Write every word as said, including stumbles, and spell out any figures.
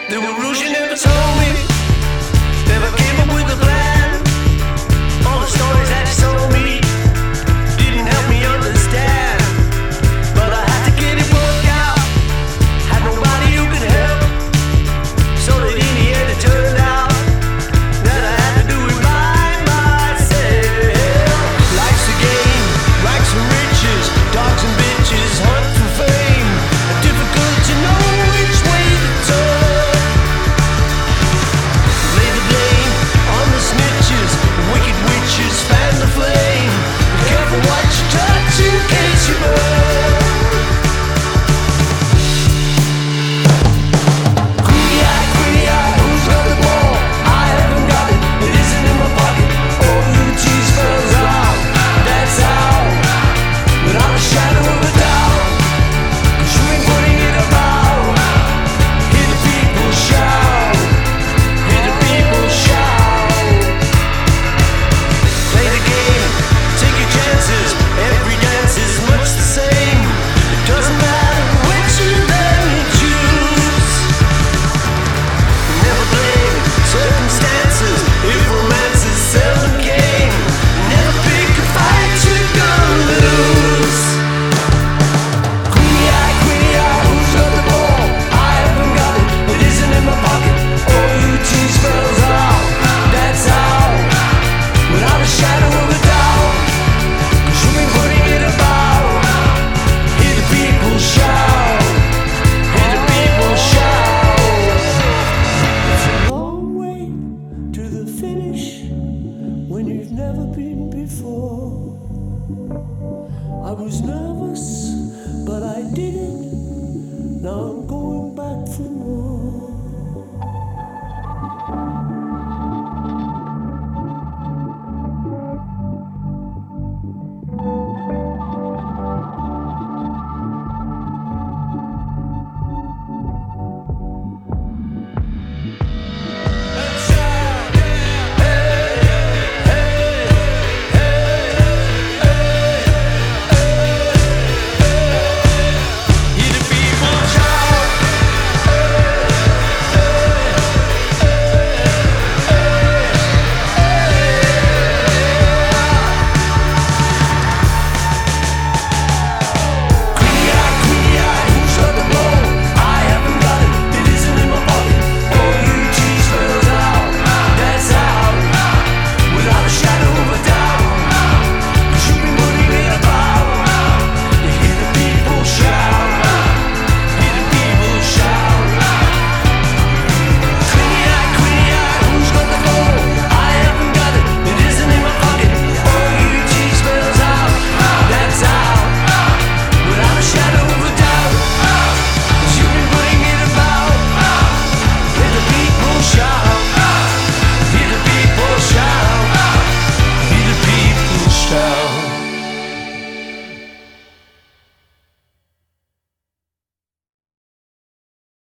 There were rules you never told me. Never came up with a plan. All the stories that you told me didn't help me understand. But I had to get it worked out. Had nobody who could help. So that in the end it turned out that I had to do it by myself. Life's a game, rags and riches, dogs and bitches, hunt for fame. Difficult to know which way to turn. Lay the blame on the snitches, wicked witches fan the flame. Be careful what you touch in case you burn. Queenie eye, queenie eye, who's got the ball? I haven't got it, it isn't in my pocket. All the cheese falls out, that's how. Without a shadow of a doubt, 'cause you ain't putting it about. Hear the people shout, hear the people shout. Play the game, take your chances. Every dance is much the same. It doesn't matter which of them you choose. Never blame circumstances if romances seldom came. Never pick a fight you're gonna lose. Queenie eye, queenie eye, who's got the ball? I haven't got it, it isn't in my pocket. All you cheese spells out, that's how. Without a shadow of a doubt, 'cause you ain't putting it about. Hear the people shout, hear the people shout. It's a long way to the finish when you've never been before. I was nervous, but I did it. Now I'm going back for more.